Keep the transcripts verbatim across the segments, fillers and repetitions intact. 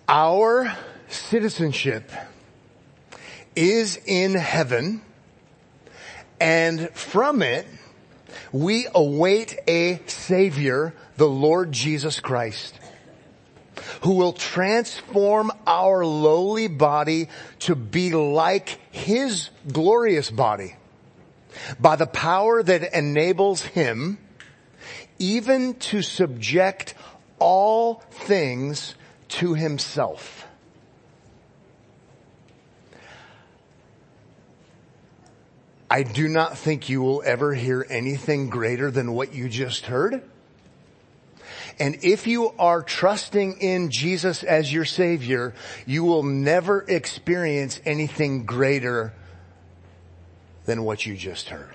Our citizenship is in heaven, and from it we await a Savior, the Lord Jesus Christ, who will transform our lowly body to be like His glorious body by the power that enables Him even to subject all things to Himself. I do not think you will ever hear anything greater than what you just heard. And if you are trusting in Jesus as your Savior, you will never experience anything greater than what you just heard.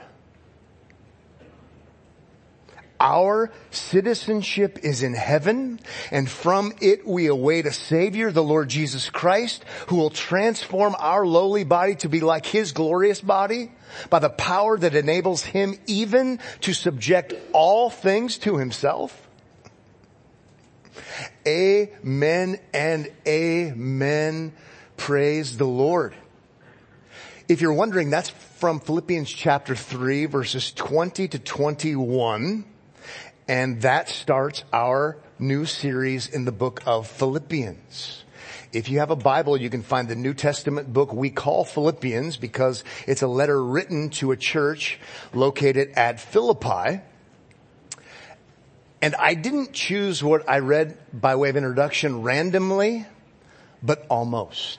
Our citizenship is in heaven, and from it we await a Savior, the Lord Jesus Christ, who will transform our lowly body to be like His glorious body by the power that enables Him even to subject all things to Himself. Amen and amen. Praise the Lord. If you're wondering, that's from Philippians chapter three, verses twenty to twenty-one. And that starts our new series in the book of Philippians. If you have a Bible, you can find the New Testament book we call Philippians because it's a letter written to a church located at Philippi. And I didn't choose what I read by way of introduction randomly, but almost.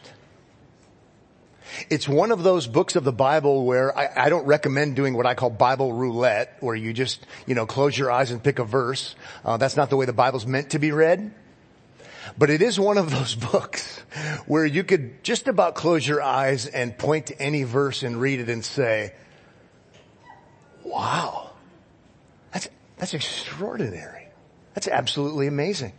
It's one of those books of the Bible where I, I don't recommend doing what I call Bible roulette, where you just, you know, close your eyes and pick a verse. Uh, that's not the way the Bible's meant to be read. But it is one of those books where you could just about close your eyes and point to any verse and read it and say, wow, that's, that's extraordinary. That's absolutely amazing.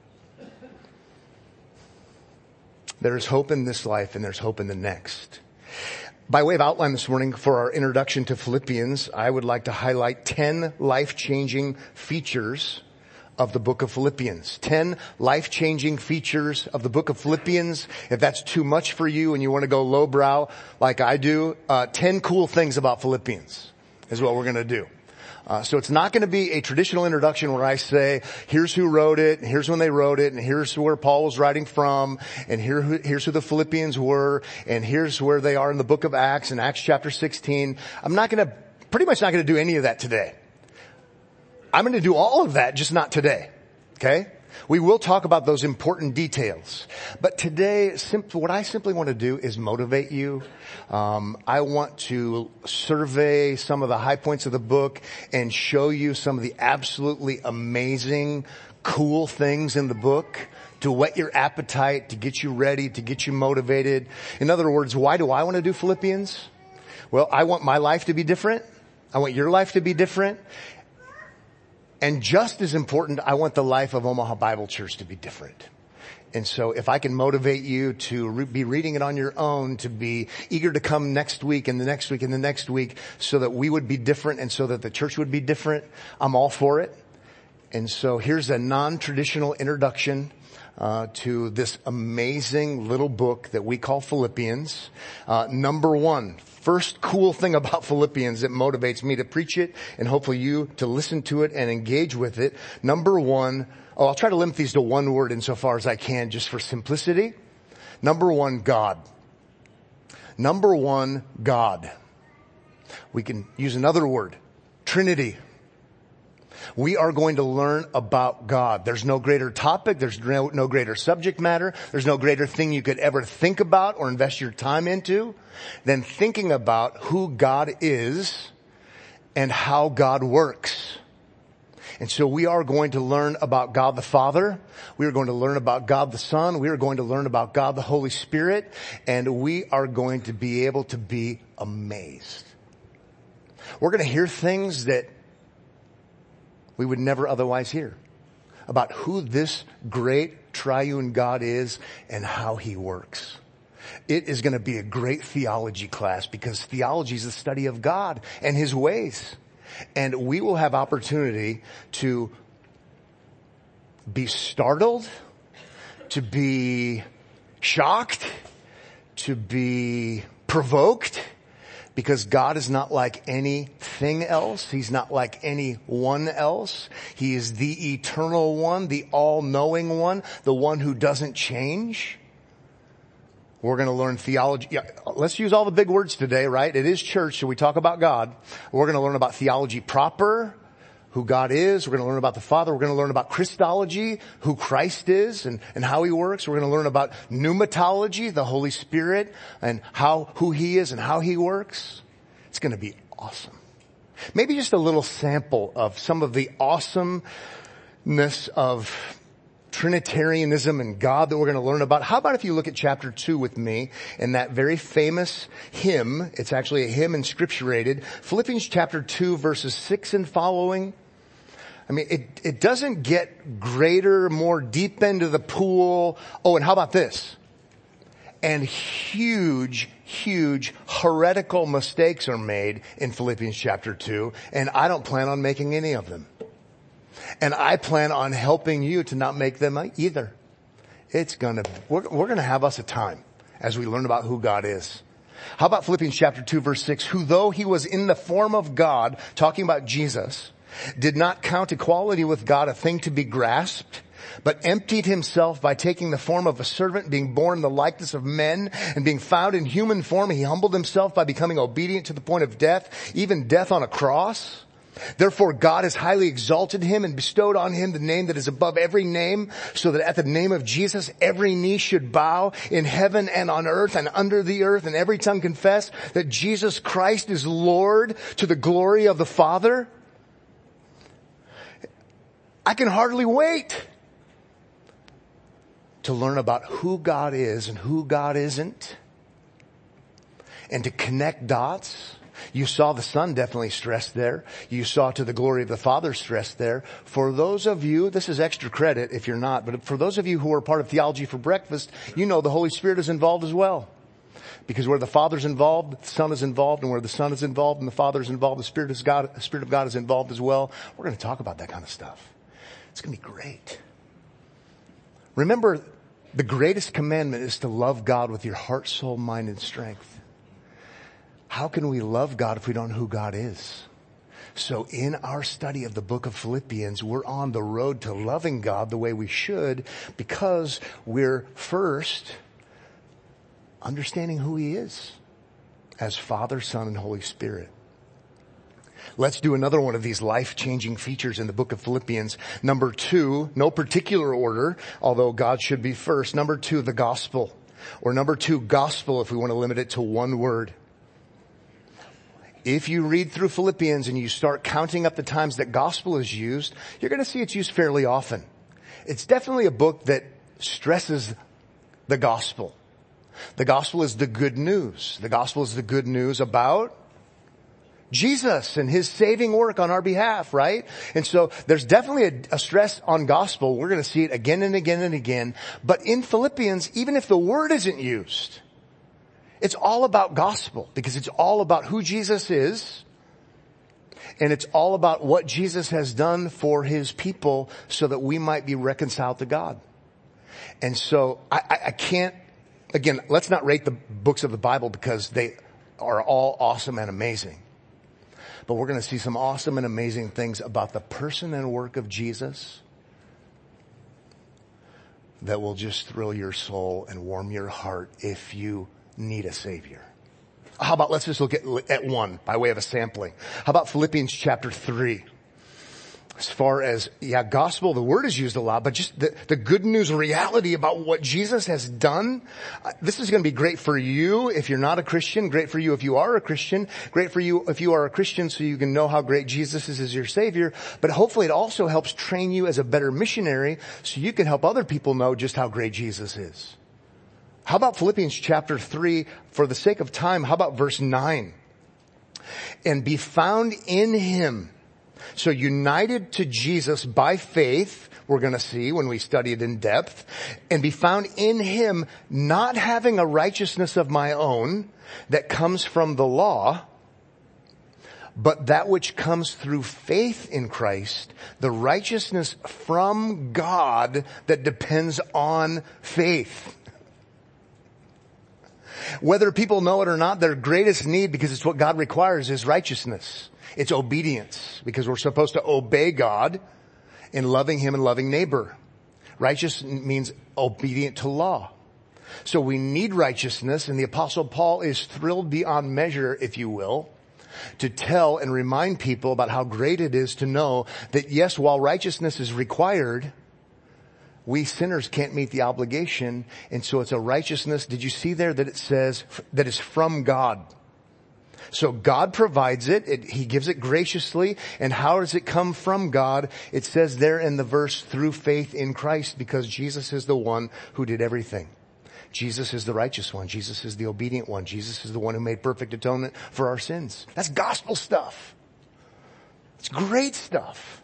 There's hope in this life and there's hope in the next. By way of outline this morning for our introduction to Philippians, I would like to highlight ten life-changing features of the book of Philippians. ten life-changing features of the book of Philippians. If that's too much for you and you want to go lowbrow like I do, uh, ten cool things about Philippians is what we're going to do. Uh, so it's not going to be a traditional introduction where I say, here's who wrote it, and here's when they wrote it, and here's where Paul was writing from, and here, here's who the Philippians were, and here's where they are in the book of Acts, in Acts chapter sixteen. I'm not going to, pretty much not going to do any of that today. I'm going to do all of that, just not today. Okay? We will talk about those important details. But today, simply, what I simply want to do is motivate you. Um, I want to survey some of the high points of the book and show you some of the absolutely amazing, cool things in the book to whet your appetite, to get you ready, to get you motivated. In other words, why do I want to do Philippians? Well, I want my life to be different. I want your life to be different. And just as important, I want the life of Omaha Bible Church to be different. And so if I can motivate you to re- be reading it on your own, to be eager to come next week and the next week and the next week so that we would be different and so that the church would be different, I'm all for it. And so here's a non-traditional introduction uh, to this amazing little book that we call Philippians. Uh, number one. First cool thing about Philippians that motivates me to preach it and hopefully you to listen to it and engage with it. Number one, oh, I'll try to limit these to one word insofar as I can just for simplicity. Number one, God. Number one, God. We can use another word, Trinity. We are going to learn about God. There's no greater topic. There's no, no greater subject matter. There's no greater thing you could ever think about or invest your time into than thinking about who God is and how God works. And so we are going to learn about God the Father. We are going to learn about God the Son. We are going to learn about God the Holy Spirit. And we are going to be able to be amazed. We're going to hear things that we would never otherwise hear about who this great triune God is and how He works. It is going to be a great theology class because theology is the study of God and His ways. And we will have opportunity to be startled, to be shocked, to be provoked, because God is not like anything else. He's not like anyone else. He is the eternal one, the all-knowing one, the one who doesn't change. We're going to learn theology. Yeah, let's use all the big words today, right? It is church, so we talk about God. We're going to learn about theology proper, who God is. We're going to learn about the Father. We're going to learn about Christology, who Christ is and, and how he works. We're going to learn about pneumatology, the Holy Spirit, and how, who he is and how he works. It's going to be awesome. Maybe just a little sample of some of the awesomeness of Trinitarianism and God that we're going to learn about. How about if you look at chapter two with me in that very famous hymn? It's actually a hymn inscripturated. Philippians chapter two verses six and following. I mean, it, it doesn't get greater, more deep into the pool. Oh, and how about this? And huge, huge heretical mistakes are made in Philippians chapter two, and I don't plan on making any of them. And I plan on helping you to not make them either. It's gonna, we're, we're gonna have us a time as we learn about who God is. How about Philippians chapter two verse six? Who though he was in the form of God, talking about Jesus, did not count equality with God a thing to be grasped, but emptied himself by taking the form of a servant, being born in the likeness of men, and being found in human form, he humbled himself by becoming obedient to the point of death, even death on a cross. Therefore God has highly exalted him and bestowed on him the name that is above every name, so that at the name of Jesus every knee should bow in heaven and on earth and under the earth, and every tongue confess that Jesus Christ is Lord, to the glory of the Father. I can hardly wait to learn about who God is and who God isn't, and to connect dots. You saw the Son definitely stressed there. You saw to the glory of the Father stressed there. For those of you, this is extra credit if you're not, but for those of you who are part of Theology for Breakfast, you know the Holy Spirit is involved as well. Because where the Father's involved, the Son is involved, and where the Son is involved and the Father is involved, the Spirit is God, the Spirit of God is involved as well. We're going to talk about that kind of stuff. It's going to be great. Remember, the greatest commandment is to love God with your heart, soul, mind, and strength. How can we love God if we don't know who God is? So in our study of the book of Philippians, we're on the road to loving God the way we should, because we're first understanding who he is as Father, Son, and Holy Spirit. Let's do another one of these life-changing features in the book of Philippians. Number two, no particular order, although God should be first. Number two, the gospel. Or number two, gospel, if we want to limit it to one word. If you read through Philippians and you start counting up the times that gospel is used, you're going to see it's used fairly often. It's definitely a book that stresses the gospel. The gospel is the good news. The gospel is the good news about Jesus and his saving work on our behalf, right? And so there's definitely a, a stress on gospel. We're going to see it again and again and again. But in Philippians, even if the word isn't used, it's all about gospel, because it's all about who Jesus is, and it's all about what Jesus has done for his people so that we might be reconciled to God. And so I, I, I can't, again, let's not rate the books of the Bible because they are all awesome and amazing. But we're going to see some awesome and amazing things about the person and work of Jesus that will just thrill your soul and warm your heart if you need a Savior. How about, let's just look at, at one by way of a sampling. How about Philippians chapter three? As far as, yeah, gospel, the word is used a lot, but just the, the good news reality about what Jesus has done. Uh, this is going to be great for you if you're not a Christian, great for you if you are a Christian, great for you if you are a Christian so you can know how great Jesus is as your Savior, but hopefully it also helps train you as a better missionary so you can help other people know just how great Jesus is. How about Philippians chapter three? For the sake of time, how about verse nine? And be found in him. So united to Jesus by faith, we're going to see when we study it in depth, and be found in him, not having a righteousness of my own that comes from the law, but that which comes through faith in Christ, the righteousness from God that depends on faith. Whether people know it or not, their greatest need, because it's what God requires, is righteousness. It's obedience, because we're supposed to obey God in loving Him and loving neighbor. Righteous means obedient to law. So we need righteousness, and the Apostle Paul is thrilled beyond measure, if you will, to tell and remind people about how great it is to know that yes, while righteousness is required, we sinners can't meet the obligation, and so it's a righteousness. Did you see there that it says that is from God? So God provides it, it. He gives it graciously. And how does it come from God? It says there in the verse, through faith in Christ, because Jesus is the one who did everything. Jesus is the righteous one. Jesus is the obedient one. Jesus is the one who made perfect atonement for our sins. That's gospel stuff. It's great stuff.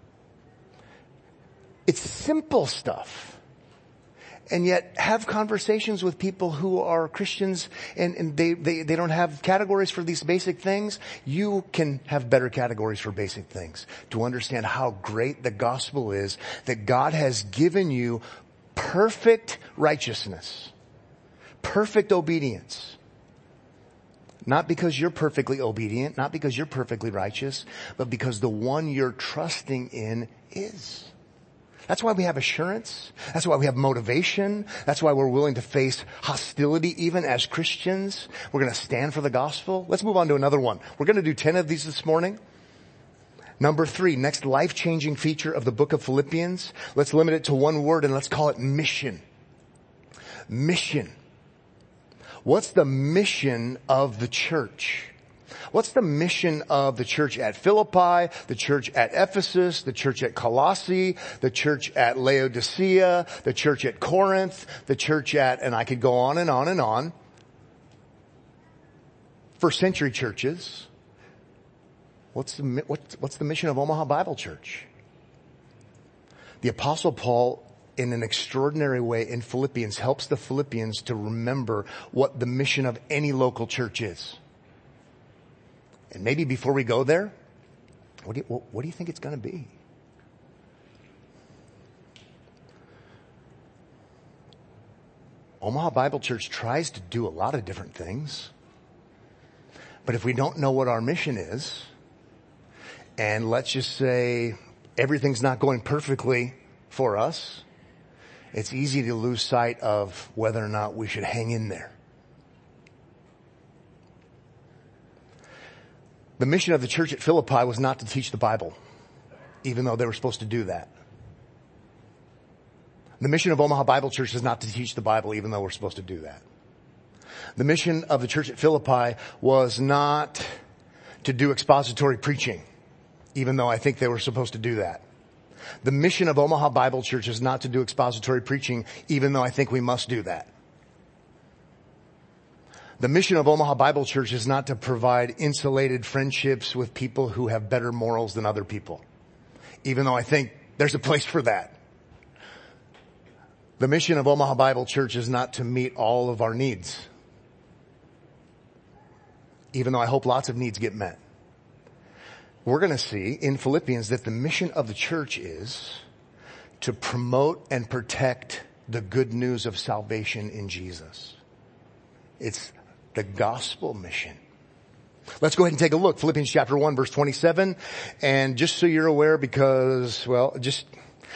It's simple stuff. And yet have conversations with people who are Christians and, and they, they, they don't have categories for these basic things. You can have better categories for basic things to understand how great the gospel is, that God has given you perfect righteousness, perfect obedience. Not because you're perfectly obedient, not because you're perfectly righteous, but because the one you're trusting in is. That's why we have assurance. That's why we have motivation. That's why we're willing to face hostility even as Christians. We're going to stand for the gospel. Let's move on to another one. We're going to do ten of these this morning. Number three, next life-changing feature of the book of Philippians. Let's limit it to one word and let's call it mission. Mission. What's the mission of the church? What's the mission of the church at Philippi, the church at Ephesus, the church at Colossae, the church at Laodicea, the church at Corinth, the church at, and I could go on and on and on. First century churches. What's the, what's, what's the mission of Omaha Bible Church? The Apostle Paul, in an extraordinary way in Philippians, helps the Philippians to remember what the mission of any local church is. And maybe before we go there, what do you, what do you think it's going to be? Omaha Bible Church tries to do a lot of different things. But if we don't know what our mission is, and let's just say everything's not going perfectly for us, it's easy to lose sight of whether or not we should hang in there. The mission of the church at Philippi was not to teach the Bible, even though they were supposed to do that. The mission of Omaha Bible Church is not to teach the Bible, even though we're supposed to do that. The mission of the church at Philippi was not to do expository preaching, even though I think they were supposed to do that. The mission of Omaha Bible Church is not to do expository preaching, even though I think we must do that. The mission of Omaha Bible Church is not to provide insulated friendships with people who have better morals than other people, even though I think there's a place for that. The mission of Omaha Bible Church is not to meet all of our needs, even though I hope lots of needs get met. We're going to see in Philippians that the mission of the church is to promote and protect the good news of salvation in Jesus. It's the gospel mission. Let's go ahead and take a look. Philippians chapter one, verse twenty-seven. And just so you're aware, because, well, just,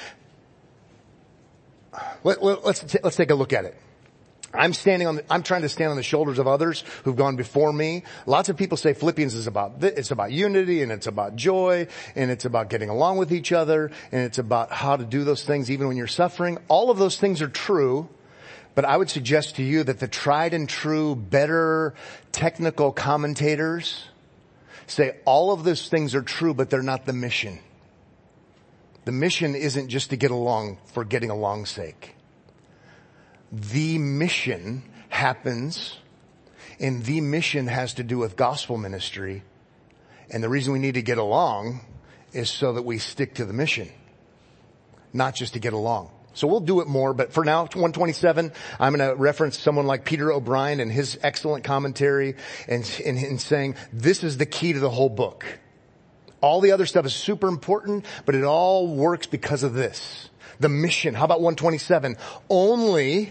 let, let, let's, t- let's take a look at it. I'm standing on the, I'm trying to stand on the shoulders of others who've gone before me. Lots of people say Philippians is about, it's about unity and it's about joy and it's about getting along with each other and it's about how to do those things even when you're suffering. All of those things are true. But I would suggest to you that the tried and true, better technical commentators say all of those things are true, but they're not the mission. The mission isn't just to get along for getting along's sake. The mission happens, and the mission has to do with gospel ministry. And the reason we need to get along is so that we stick to the mission, not just to get along. So we'll do it more, but for now, one twenty-seven, I'm going to reference someone like Peter O'Brien and his excellent commentary and, and, and saying this is the key to the whole book. All the other stuff is super important, but it all works because of this. The mission. How about one twenty-seven? Only,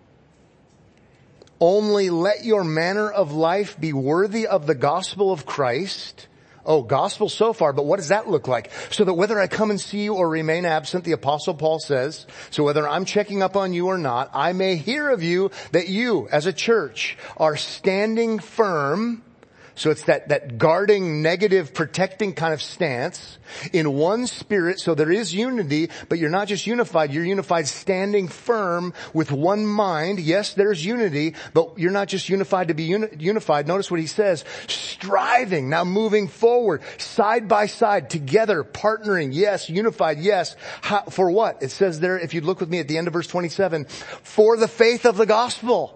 only let your manner of life be worthy of the gospel of Christ. Oh, gospel so far, but what does that look like? So that whether I come and see you or remain absent, the apostle Paul says, so whether I'm checking up on you or not, I may hear of you that you as a church are standing firm. So it's that, that guarding, negative, protecting kind of stance in one spirit. So there is unity, but you're not just unified. You're unified standing firm with one mind. Yes, there's unity, but you're not just unified to be uni- unified. Notice what he says. Striving, now moving forward, side by side, together, partnering. Yes, unified. Yes. How, for what? It says there, if you look with me at the end of verse twenty-seven, for the faith of the gospel.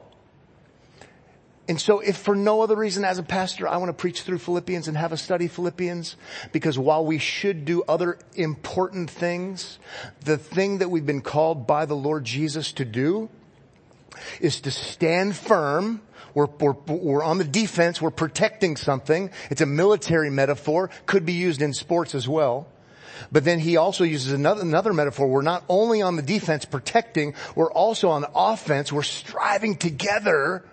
And so if for no other reason as a pastor, I want to preach through Philippians and have us study Philippians, because while we should do other important things, the thing that we've been called by the Lord Jesus to do is to stand firm. We're, we're, we're on the defense. We're protecting something. It's a military metaphor. Could be used in sports as well. But then he also uses another, another metaphor. We're not only on the defense protecting, we're also on the offense. We're striving together.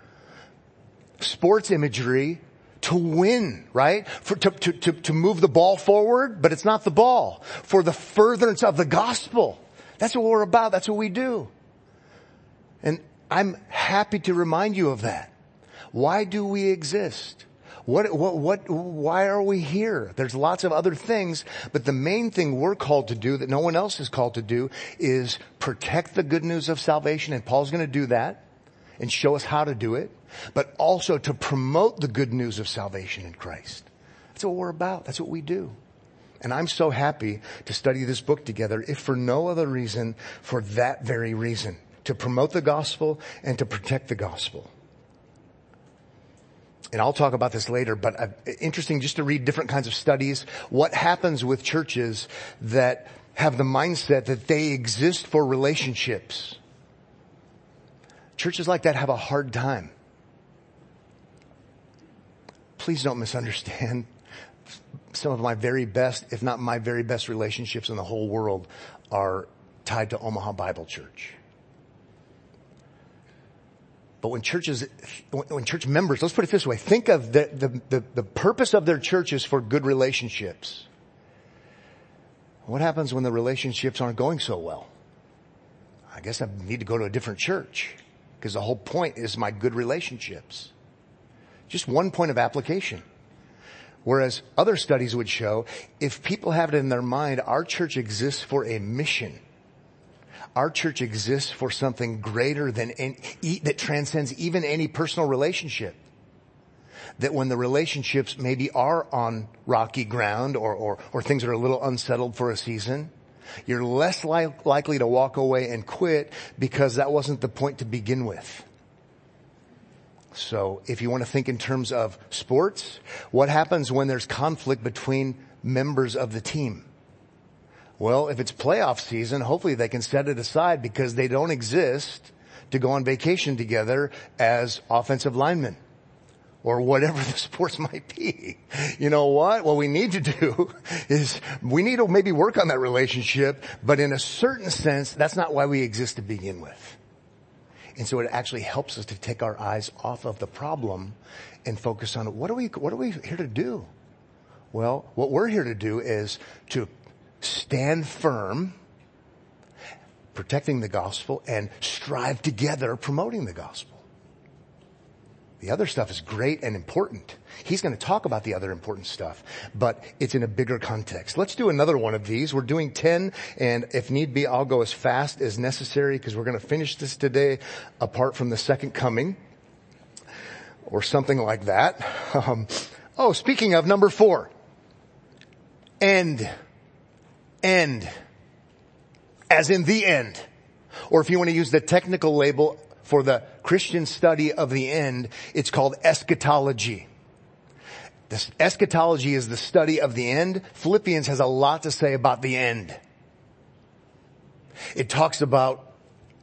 Sports imagery to win, right? For, to, to, to, to move the ball forward, but it's not the ball. For the furtherance of the gospel. That's what we're about. That's what we do. And I'm happy to remind you of that. Why do we exist? What, what, what, why are we here? There's lots of other things, but the main thing we're called to do that no one else is called to do is protect the good news of salvation. And Paul's going to do that and show us how to do it. But also to promote the good news of salvation in Christ. That's what we're about. That's what we do. And I'm so happy to study this book together, if for no other reason, for that very reason. To promote the gospel and to protect the gospel. And I'll talk about this later, but uh, interesting just to read different kinds of studies. What happens with churches that have the mindset that they exist for relationships? Churches like that have a hard time. Please don't misunderstand. Some of my very best, if not my very best relationships in the whole world are tied to Omaha Bible Church. But when churches, when church members, let's put it this way, think of the, the, the, the purpose of their church is for good relationships. What happens when the relationships aren't going so well? I guess I need to go to a different church, because the whole point is my good relationships. Just one point of application. Whereas other studies would show, if people have it in their mind, our church exists for a mission. Our church exists for something greater than any, that transcends even any personal relationship. That when the relationships maybe are on rocky ground or, or, or things are a little unsettled for a season, you're less li- likely to walk away and quit because that wasn't the point to begin with. So if you want to think in terms of sports, what happens when there's conflict between members of the team? Well, if it's playoff season, hopefully they can set it aside because they don't exist to go on vacation together as offensive linemen or whatever the sports might be. You know what? What we need to do is we need to maybe work on that relationship, but in a certain sense, that's not why we exist to begin with. And so it actually helps us to take our eyes off of the problem and focus on what are we, what are we here to do? Well, what we're here to do is to stand firm, protecting the gospel, and strive together promoting the gospel. The other stuff is great and important. He's going to talk about the other important stuff, but it's in a bigger context. Let's do another one of these. We're doing ten, and if need be, I'll go as fast as necessary because we're going to finish this today apart from the second coming or something like that. Um, oh, speaking of number four, end, end, as in the end. Or if you want to use the technical label for the Christian study of the end, it's called eschatology. This eschatology is the study of the end. Philippians has a lot to say about the end. It talks about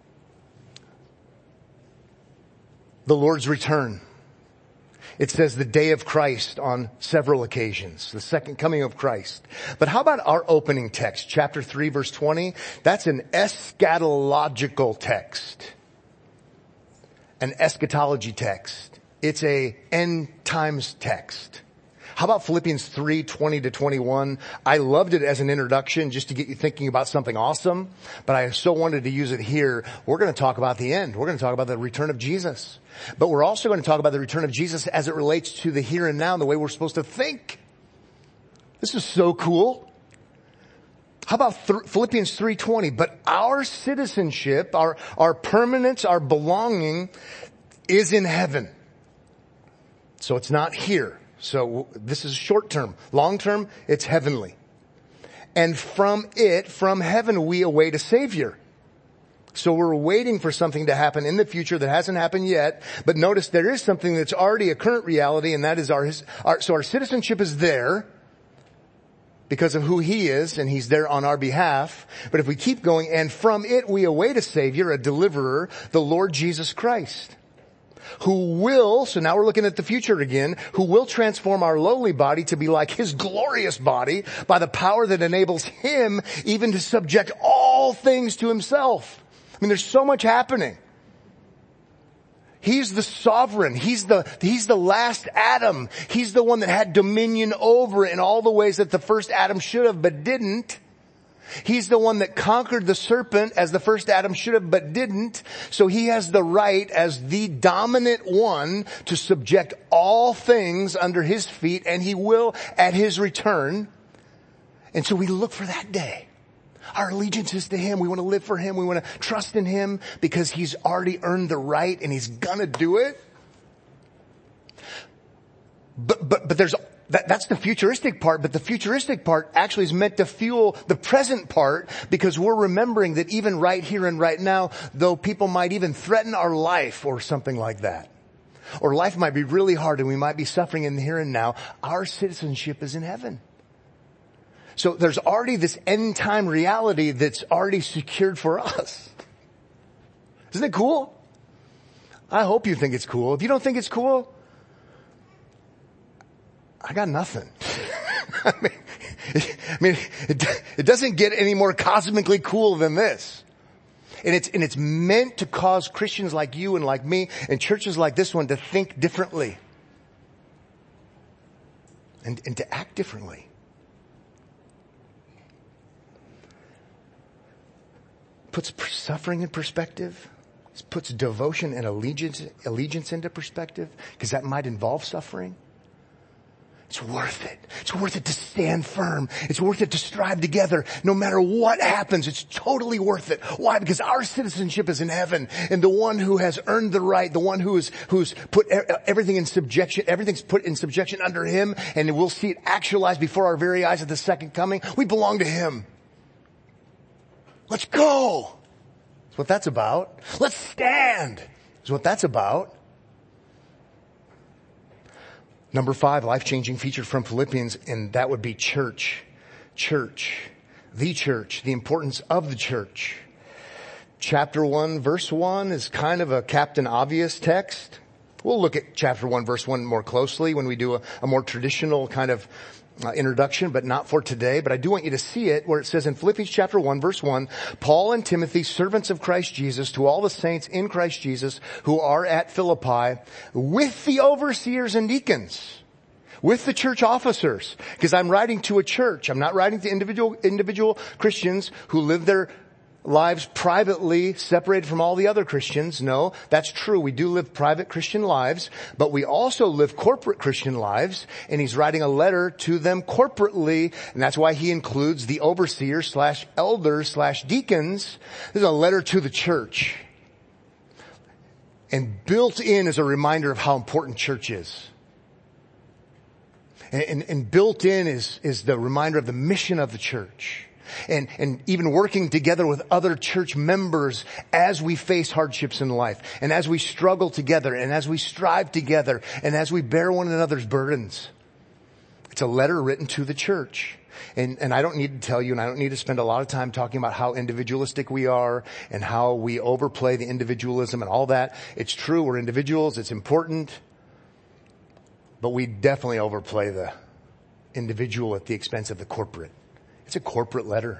the Lord's return. It says the day of Christ on several occasions, the second coming of Christ. But how about our opening text, chapter three, verse twenty? That's an eschatological text, an eschatology text. It's a end times text. How about Philippians three, twenty to twenty-one? I loved it as an introduction just to get you thinking about something awesome, but I so wanted to use it here. We're going to talk about the end. We're going to talk about the return of Jesus. But we're also going to talk about the return of Jesus as it relates to the here and now and the way we're supposed to think. This is so cool. How about th- Philippians three twenty? But our citizenship, our, our permanence, our belonging is in heaven. So it's not here. So this is short term. Long term, it's heavenly. And from it, from heaven, we await a Savior. So we're waiting for something to happen in the future that hasn't happened yet. But notice there is something that's already a current reality, and that is our, our so our citizenship is there because of who He is, and He's there on our behalf. But if we keep going, and from it we await a Savior, a deliverer, the Lord Jesus Christ, who will, so now we're looking at the future again, who will transform our lowly body to be like His glorious body by the power that enables Him even to subject all things to Himself. I mean, there's so much happening. He's the sovereign. He's the, he's the last Adam. He's the one that had dominion over in all the ways that the first Adam should have, but didn't. He's the one that conquered the serpent as the first Adam should have, but didn't. So He has the right as the dominant one to subject all things under His feet, and He will at His return. And so we look for that day. Our allegiance is to Him. We want to live for Him. We want to trust in Him because He's already earned the right and He's gonna do it. But, but, but there's, that, that's the futuristic part, but the futuristic part actually is meant to fuel the present part because we're remembering that even right here and right now, though people might even threaten our life or something like that, or life might be really hard and we might be suffering in the here and now, our citizenship is in heaven. So there's already this end time reality that's already secured for us. Isn't it cool? I hope you think it's cool. If you don't think it's cool, I got nothing. I mean, it, I mean it, it doesn't get any more cosmically cool than this. And it's, and it's meant to cause Christians like you and like me and churches like this one to think differently. And, and to act differently. Puts suffering in perspective. It puts devotion and allegiance, allegiance into perspective, because that might involve suffering. It's worth it. It's worth it to stand firm. It's worth it to strive together. No matter what happens, it's totally worth it. Why? Because our citizenship is in heaven, and the one who has earned the right, the one who is, who's put everything in subjection, everything's put in subjection under Him, and we'll see it actualized before our very eyes at the second coming. We belong to Him. Let's go. That's what that's about. Let's stand. That's what that's about. Number five, life-changing feature from Philippians, and that would be church. Church. The church. The importance of the church. Chapter one, verse one is kind of a Captain Obvious text. We'll look at chapter one, verse one more closely when we do a, a more traditional kind of Uh, introduction, but not for today. But I do want you to see it where it says in Philippians chapter one, verse one, Paul and Timothy, servants of Christ Jesus, to all the saints in Christ Jesus who are at Philippi, with the overseers and deacons, with the church officers, because I'm writing to a church. I'm not writing to individual, individual Christians who live their lives privately, separated from all the other Christians. No, that's true. We do live private Christian lives, but we also live corporate Christian lives, and he's writing a letter to them corporately, and that's why he includes the overseers slash elders slash deacons. This is a letter to the church. And built in is a reminder of how important church is. And, and, and built in is, is the reminder of the mission of the church. And, and even working together with other church members as we face hardships in life, and as we struggle together, and as we strive together, and as we bear one another's burdens. It's a letter written to the church. And, and I don't need to tell you, and I don't need to spend a lot of time talking about how individualistic we are and how we overplay the individualism and all that. It's true, we're individuals, it's important, but we definitely overplay the individual at the expense of the corporate. It's a corporate letter.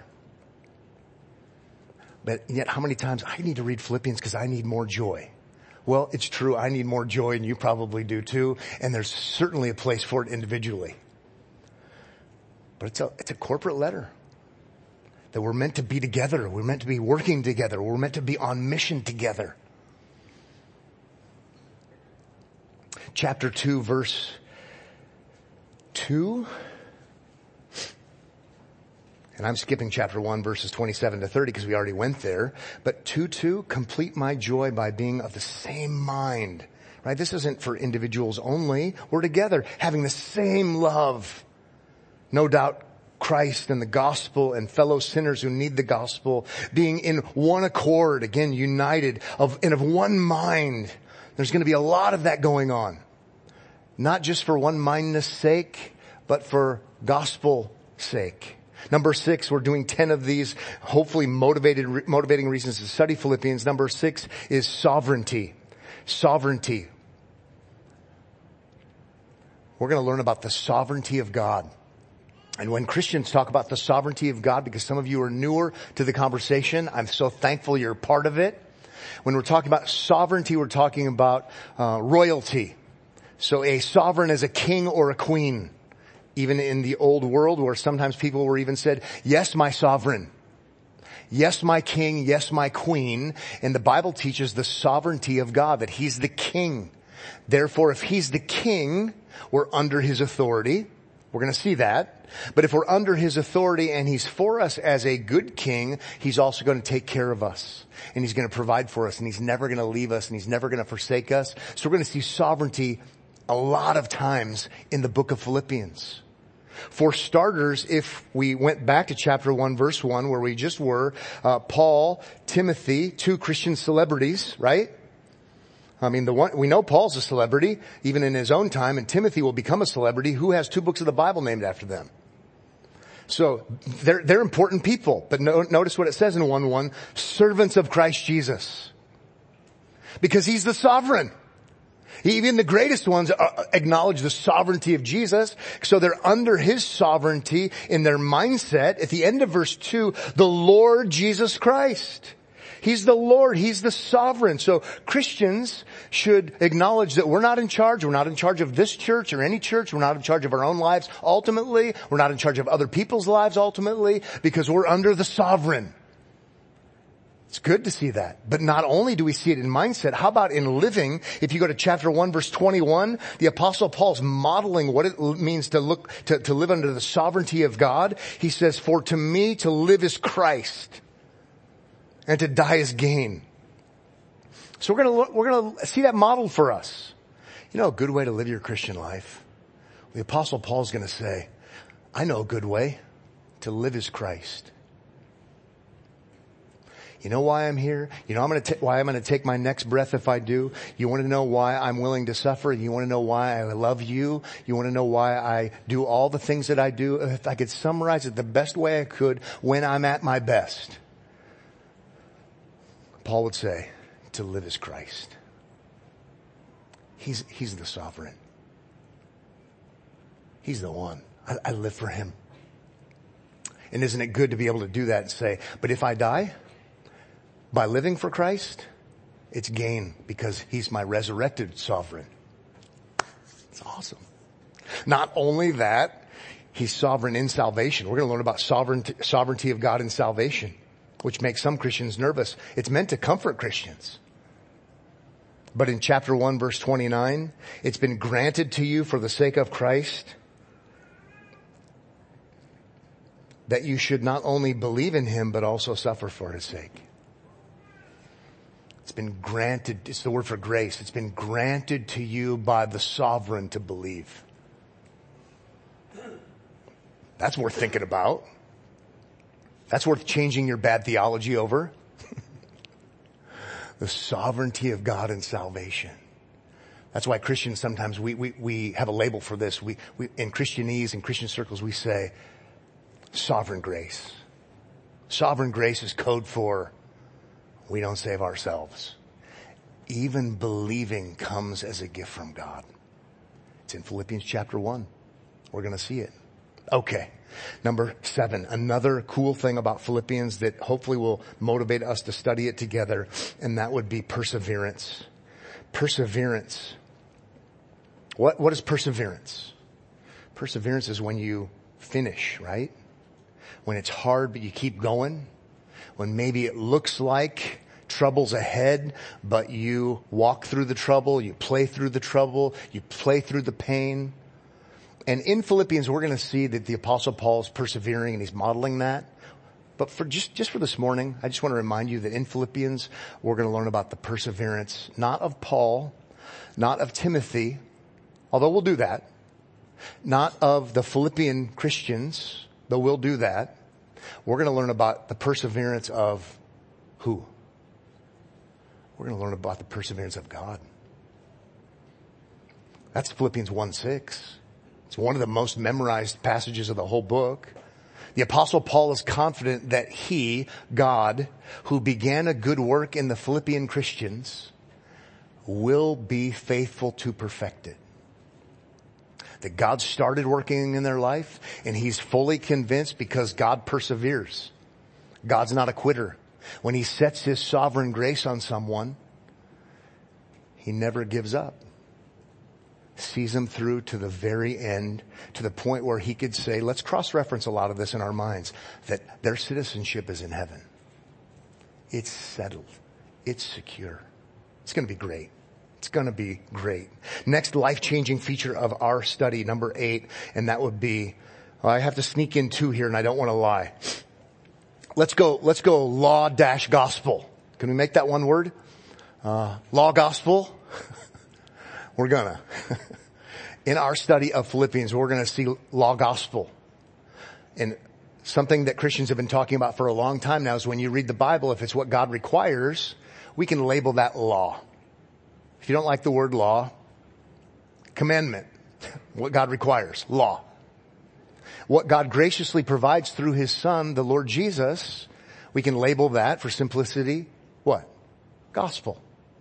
But yet how many times I need to read Philippians because I need more joy. Well, it's true, I need more joy, and you probably do too, and there's certainly a place for it individually. But it's a, it's a corporate letter. That we're meant to be together, we're meant to be working together, we're meant to be on mission together. Chapter two, verse two. And I'm skipping chapter one, verses twenty-seven to thirty because we already went there. But two two, complete my joy by being of the same mind. Right? This isn't for individuals only. We're together, having the same love. No doubt Christ and the gospel and fellow sinners who need the gospel, being in one accord, again, united, of, and of one mind. There's going to be a lot of that going on. Not just for one mindness sake, but for gospel sake. Number six, we're doing ten of these, hopefully motivated, motivating reasons to study Philippians. Number six is sovereignty. Sovereignty. We're going to learn about the sovereignty of God. And when Christians talk about the sovereignty of God, because some of you are newer to the conversation, I'm so thankful you're part of it. When we're talking about sovereignty, we're talking about uh, royalty. So a sovereign is a king or a queen. Even in the old world where sometimes people were even said, yes, my sovereign. Yes, my king. Yes, my queen. And the Bible teaches the sovereignty of God, that he's the king. Therefore, if he's the king, we're under his authority. We're going to see that. But if we're under his authority and he's for us as a good king, he's also going to take care of us. And he's going to provide for us. And he's never going to leave us. And he's never going to forsake us. So we're going to see sovereignty a lot of times in the book of Philippians. For starters, if we went back to chapter one, verse one, where we just were, uh, Paul, Timothy, two Christian celebrities, right? I mean, the one, we know Paul's a celebrity, even in his own time, and Timothy will become a celebrity. Who has two books of the Bible named after them? So, they're, they're important people. But no, notice what it says in one one, servants of Christ Jesus. Because he's the sovereign. Even the greatest ones acknowledge the sovereignty of Jesus. So they're under his sovereignty in their mindset. At the end of verse two, the Lord Jesus Christ. He's the Lord. He's the sovereign. So Christians should acknowledge that we're not in charge. We're not in charge of this church or any church. We're not in charge of our own lives ultimately. We're not in charge of other people's lives ultimately, because we're under the sovereign. It's good to see that. But not only do we see it in mindset, how about in living? If you go to chapter one, verse twenty-one, the apostle Paul's modeling what it means to look, to, to live under the sovereignty of God. He says, for to me to live is Christ and to die is gain. So we're going to, we're going to see that modeled for us. You know, a good way to live your Christian life. The apostle Paul's going to say, I know a good way to live is Christ. You know why I'm here? You know I'm going to ta- why I'm going to take my next breath if I do? You want to know why I'm willing to suffer? You want to know why I love you? You want to know why I do all the things that I do? If I could summarize it the best way I could, when I'm at my best, Paul would say, to live is Christ. He's, he's the sovereign. He's the one. I, I live for him. And isn't it good to be able to do that and say, but if I die by living for Christ, it's gain because he's my resurrected sovereign. It's awesome. Not only that, he's sovereign in salvation. We're going to learn about sovereignty, sovereignty of God in salvation, which makes some Christians nervous. It's meant to comfort Christians. But in chapter one, verse twenty-nine, it's been granted to you for the sake of Christ that you should not only believe in him, but also suffer for his sake. It's been granted, it's the word for grace. It's been granted to you by the sovereign to believe. That's worth thinking about. That's worth changing your bad theology over. The sovereignty of God in salvation. That's why Christians sometimes, we, we, we have a label for this. We, we, in Christianese, in Christian circles, we say, Sovereign grace. Sovereign grace is code for we don't save ourselves. Even believing comes as a gift from God. It's in Philippians chapter one. We're going to see it. Okay. Number seven, another cool thing about Philippians that hopefully will motivate us to study it together, and that would be perseverance. Perseverance. What, what is perseverance? Perseverance is when you finish, right? When it's hard, but you keep going. When maybe it looks like trouble's ahead, but you walk through the trouble, you play through the trouble, you play through the pain. And in Philippians, we're going to see that the Apostle Paul is persevering and he's modeling that. But for just, just for this morning, I just want to remind you that in Philippians, we're going to learn about the perseverance, not of Paul, not of Timothy, although we'll do that, not of the Philippian Christians, though we'll do that. We're going to learn about the perseverance of who? We're going to learn about the perseverance of God. That's Philippians one six. It's one of the most memorized passages of the whole book. The Apostle Paul is confident that he, God, who began a good work in the Philippian Christians, will be faithful to perfect it. That God started working in their life, and he's fully convinced because God perseveres. God's not a quitter. When he sets his sovereign grace on someone, he never gives up. Sees them through to the very end, to the point where he could say, let's cross-reference a lot of this in our minds, that their citizenship is in heaven. It's settled. It's secure. It's going to be great. It's going to be great. Next life-changing feature of our study, number eight, and that would be, well, I have to sneak in two here and I don't want to lie. Let's go, let's go law dash gospel. Can we make that one word? Uh, law gospel. We're gonna. In our study of Philippians, we're gonna see law gospel. And something that Christians have been talking about for a long time now is when you read the Bible, if it's what God requires, we can label that law. If you don't like the word law, commandment. What God requires, law. What God graciously provides through his son, the Lord Jesus, we can label that for simplicity, what? Gospel.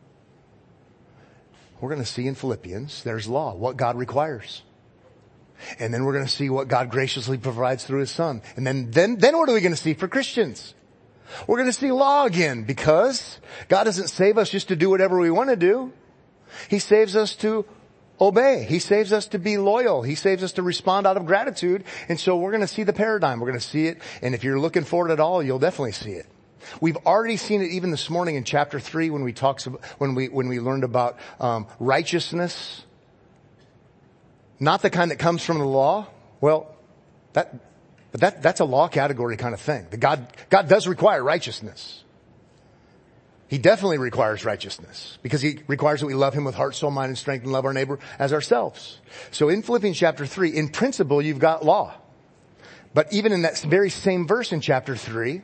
We're going to see in Philippians, there's law, what God requires. And then we're going to see what God graciously provides through his son. And then, then, then what are we going to see for Christians? We're going to see law again, because God doesn't save us just to do whatever we want to do. He saves us to obey. He saves us to be loyal. He saves us to respond out of gratitude. And so we're going to see the paradigm. We're going to see it. And if you're looking for it at all, you'll definitely see it. We've already seen it even this morning in chapter three when we talked about, when we, when we learned about, um, righteousness. Not the kind that comes from the law. Well, that, but that, that's a law category kind of thing. The God, God does require righteousness. He definitely requires righteousness because he requires that we love him with heart, soul, mind, and strength and love our neighbor as ourselves. So in Philippians chapter three, in principle, you've got law. But even in that very same verse in chapter three,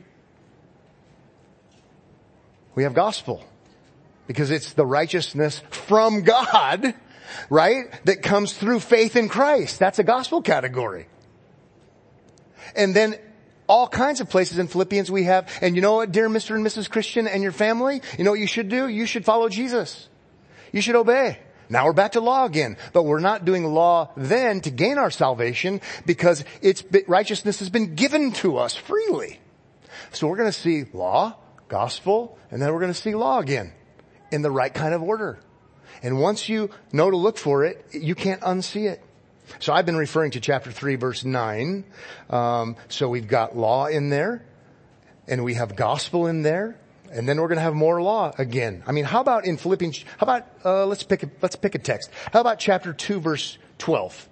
we have gospel, because it's the righteousness from God, right, that comes through faith in Christ. That's a gospel category. And then all kinds of places in Philippians we have, and you know what, dear Mister and Missus Christian and your family, you know what you should do? You should follow Jesus. You should obey. Now we're back to law again, but we're not doing law then to gain our salvation, because it's righteousness has been given to us freely. So we're going to see law, gospel, and then we're going to see law again in the right kind of order. And once you know to look for it, you can't unsee it. So I've been referring to chapter three, verse nine. Um, so we've got law in there, and we have gospel in there, and then we're going to have more law again. I mean, how about in Philippians? How about uh, let's pick a, let's pick a text. How about chapter two, verse twelve?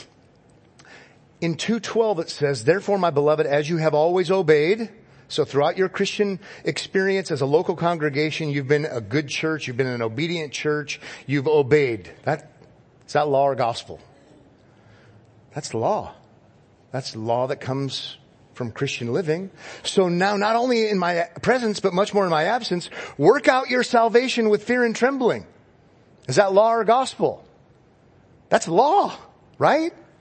In two twelve it says, "Therefore, my beloved, as you have always obeyed." So throughout your Christian experience as a local congregation, you've been a good church, you've been an obedient church, you've obeyed. That, is that law or gospel? That's law. That's law that comes from Christian living. So now, not only in my presence, but much more in my absence, work out your salvation with fear and trembling. Is that law or gospel? That's law, right?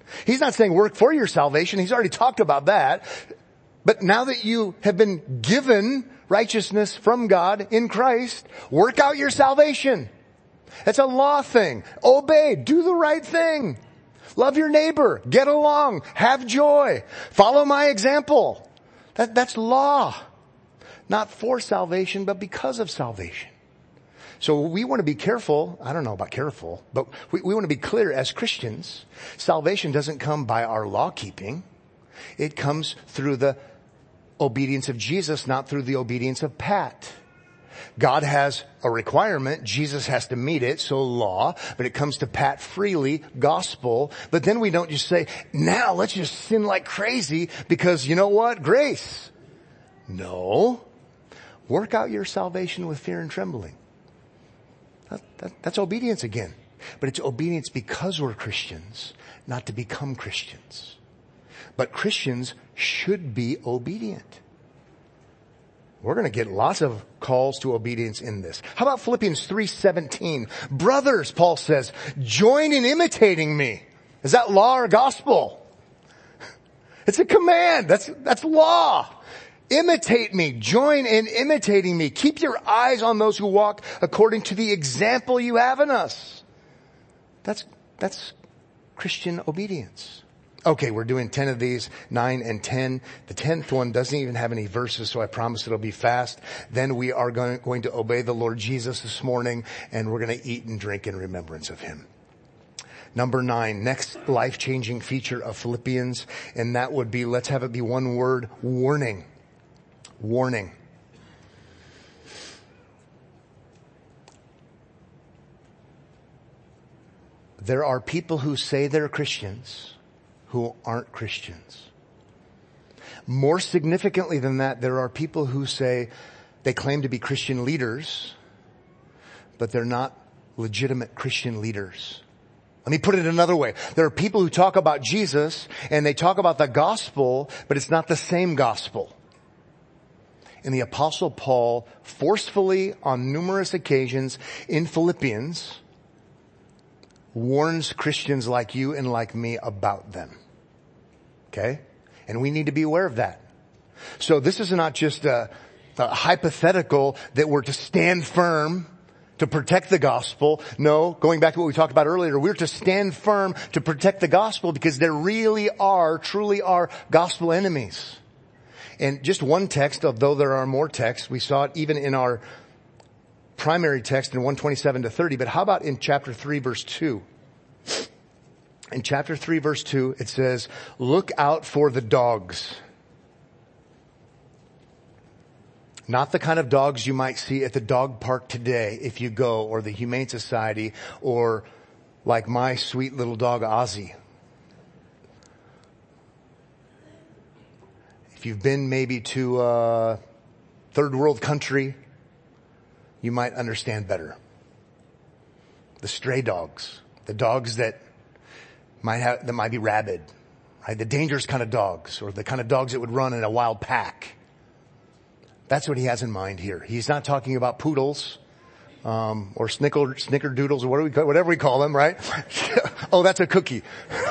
He's not saying work for your salvation. He's already talked about that. But now that you have been given righteousness from God in Christ, work out your salvation. That's a law thing. Obey. Do the right thing. Love your neighbor. Get along. Have joy. Follow my example. That, that's law. Not for salvation, but because of salvation. So we want to be careful. I don't know about careful, but we, we want to be clear as Christians. Salvation doesn't come by our law keeping. It comes through the obedience of Jesus, not through the obedience of Pat. God has a requirement. Jesus has to meet it. So law, but it comes to Pat freely, gospel. But then we don't just say, now let's just sin like crazy because you know what? Grace. No. Work out your salvation with fear and trembling. That, that, that's obedience again. But it's obedience because we're Christians, not to become Christians. But Christians should be obedient. We're going to get lots of calls to obedience in this. How about Philippians three seventeen? Brothers, Paul says, join in imitating me. Is that law or gospel? It's a command. That's, that's law. Imitate me. Join in imitating me. Keep your eyes on those who walk according to the example you have in us. That's, that's Christian obedience. Okay, we're doing ten of these, nine and ten. The tenth one doesn't even have any verses, so I promise it'll be fast. Then we are going, going to obey the Lord Jesus this morning, and we're going to eat and drink in remembrance of him. Number nine, next life-changing feature of Philippians, and that would be, let's have it be one word, warning. Warning. There are people who say they're Christians who aren't Christians. More significantly than that, there are people who say they claim to be Christian leaders, but they're not legitimate Christian leaders. Let me put it another way. There are people who talk about Jesus and they talk about the gospel, but it's not the same gospel. And the Apostle Paul forcefully on numerous occasions in Philippians warns Christians like you and like me about them. Okay? And we need to be aware of that. So this is not just a, a hypothetical that we're to stand firm to protect the gospel. No, going back to what we talked about earlier, we're to stand firm to protect the gospel because there really are, truly are gospel enemies. And just one text, although there are more texts, we saw it even in our primary text in one twenty-seven to thirty, but how about in chapter three verse two? In chapter three verse two, it says, look out for the dogs. Not the kind of dogs you might see at the dog park today if you go, or the Humane Society, or like my sweet little dog Ozzy. If you've been maybe to a third world country, you might understand better. The stray dogs, the dogs that might have, that might be rabid, right? The dangerous kind of dogs, or the kind of dogs that would run in a wild pack. That's what he has in mind here. He's not talking about poodles, um, or snicker, snickerdoodles, or what do we call, whatever we call them, right? Oh, that's a cookie.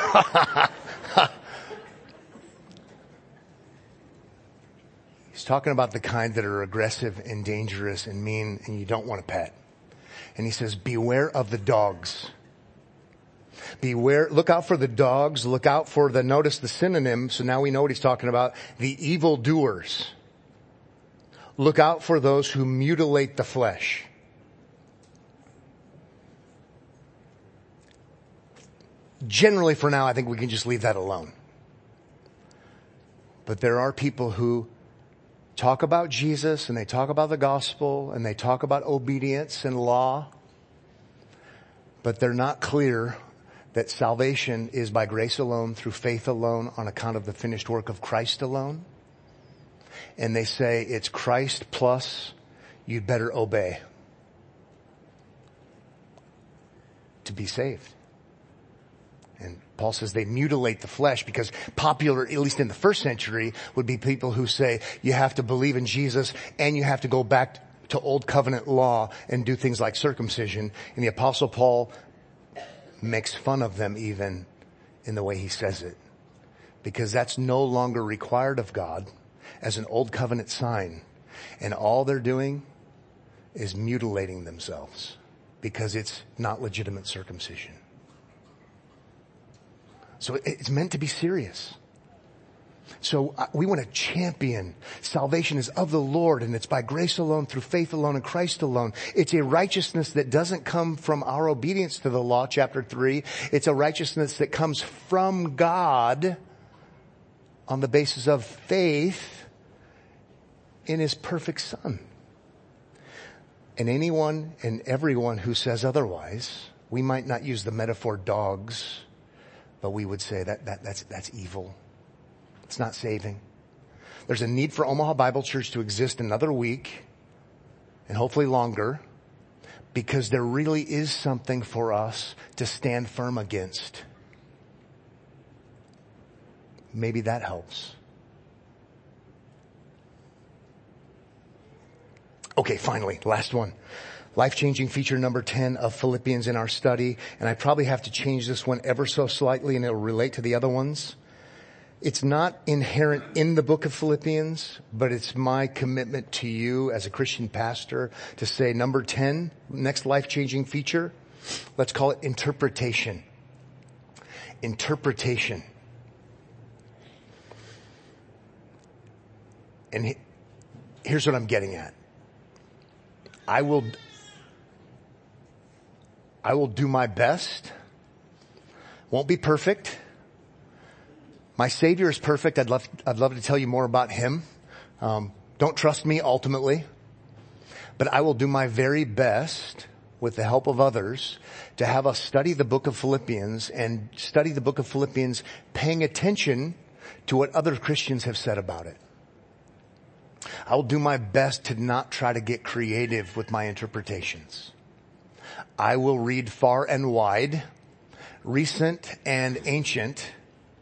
He's talking about the kind that are aggressive and dangerous and mean and you don't want to pet. And he says, beware of the dogs. Beware, look out for the dogs, look out for the, notice the synonym, so now we know what he's talking about, the evildoers. Look out for those who mutilate the flesh. Generally for now, I think we can just leave that alone. But there are people who talk about Jesus and they talk about the gospel and they talk about obedience and law, but they're not clear that salvation is by grace alone, through faith alone, on account of the finished work of Christ alone. And they say it's Christ plus you'd better obey to be saved. And Paul says they mutilate the flesh because popular, at least in the first century, would be people who say you have to believe in Jesus and you have to go back to old covenant law and do things like circumcision. And the Apostle Paul makes fun of them even in the way he says it, because that's no longer required of God as an old covenant sign. And all they're doing is mutilating themselves because it's not legitimate circumcision. So it's meant to be serious. So we want to champion salvation is of the Lord, and it's by grace alone, through faith alone, in Christ alone. It's a righteousness that doesn't come from our obedience to the law, chapter three. It's a righteousness that comes from God on the basis of faith in his perfect Son. And anyone and everyone who says otherwise, we might not use the metaphor dogs, but we would say that, that that's, that's evil. It's not saving. There's a need for Omaha Bible Church to exist another week and hopefully longer, because there really is something for us to stand firm against. Maybe that helps. Okay, finally, last one. Life-changing feature number ten of Philippians in our study, and I probably have to change this one ever so slightly and it'll relate to the other ones. It's not inherent in the book of Philippians, but it's my commitment to you as a Christian pastor to say number ten, next life-changing feature, let's call it interpretation. Interpretation. And he, here's what I'm getting at. I will, I will do my best. Won't be perfect. My Savior is perfect. I'd love, I'd love to tell you more about him. Um, don't trust me ultimately, but I will do my very best with the help of others to have us study the book of Philippians and study the book of Philippians paying attention to what other Christians have said about it. I will do my best to not try to get creative with my interpretations. I will read far and wide, recent and ancient,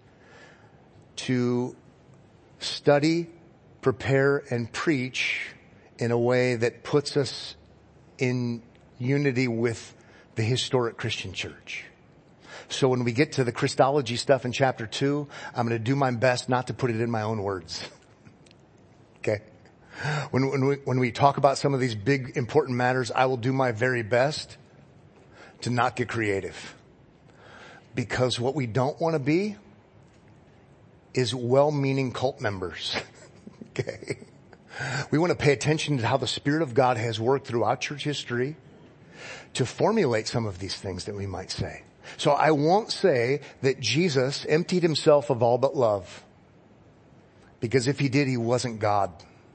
to study, prepare, and preach in a way that puts us in unity with the historic Christian church. So when we get to the Christology stuff in chapter two, I'm going to do my best not to put it in my own words. Okay? When, when we, when we talk about some of these big important matters, I will do my very best to not get creative. Because what we don't want to be is well-meaning cult members. Okay? We want to pay attention to how the Spirit of God has worked throughout church history to formulate some of these things that we might say. So I won't say that Jesus emptied himself of all but love. Because if he did, he wasn't God.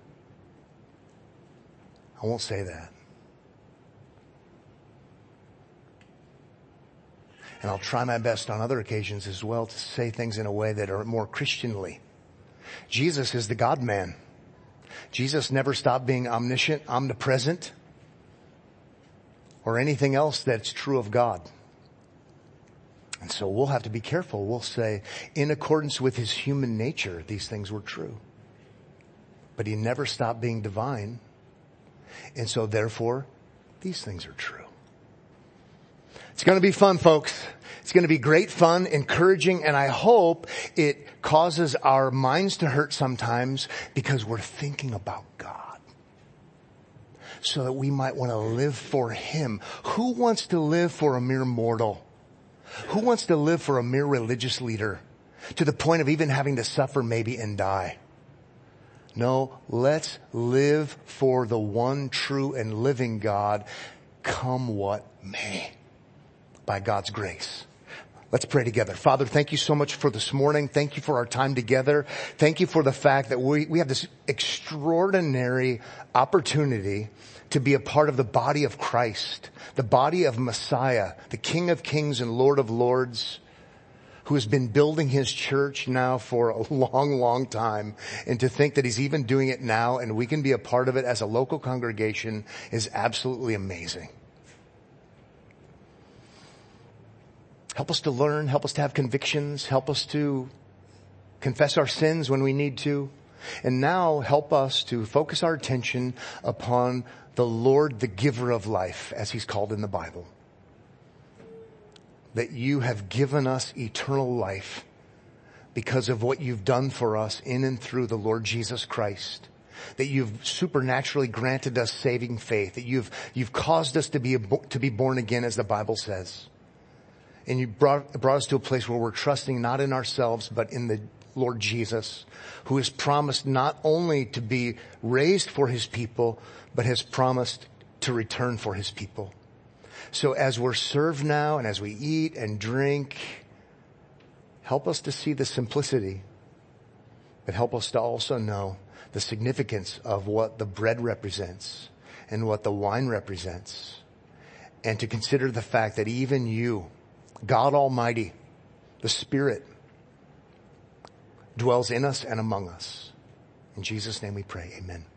I won't say that. And I'll try my best on other occasions as well to say things in a way that are more Christianly. Jesus is the God-man. Jesus never stopped being omniscient, omnipresent, or anything else that's true of God. And so we'll have to be careful. We'll say, in accordance with his human nature, these things were true. But he never stopped being divine. And so therefore, these things are true. It's going to be fun, folks. It's going to be great fun, encouraging, and I hope it causes our minds to hurt sometimes because we're thinking about God. So that we might want to live for him. Who wants to live for a mere mortal? Who wants to live for a mere religious leader to the point of even having to suffer maybe and die? No, let's live for the one true and living God, come what may, by God's grace. Let's pray together. Father, thank you so much for this morning. Thank you for our time together. Thank you for the fact that we, we have this extraordinary opportunity to be a part of the body of Christ, the body of Messiah, the King of Kings and Lord of Lords, who has been building his church now for a long, long time. And to think that he's even doing it now and we can be a part of it as a local congregation is absolutely amazing. Help us to learn, help us to have convictions, help us to confess our sins when we need to. And now help us to focus our attention upon the Lord, the giver of life, as he's called in the Bible. that you have given us eternal life because of what you've done for us in and through the Lord Jesus Christ. That you've supernaturally granted us saving faith. That you've, you've caused us to be, a, to be born again, as the Bible says. And you brought, brought us to a place where we're trusting not in ourselves, but in the Lord Jesus, who has promised not only to be raised for his people, but has promised to return for his people. So as we're served now and as we eat and drink, help us to see the simplicity, but help us to also know the significance of what the bread represents and what the wine represents. And to consider the fact that even you, God Almighty, the Spirit, dwells in us and among us. In Jesus' name we pray, amen.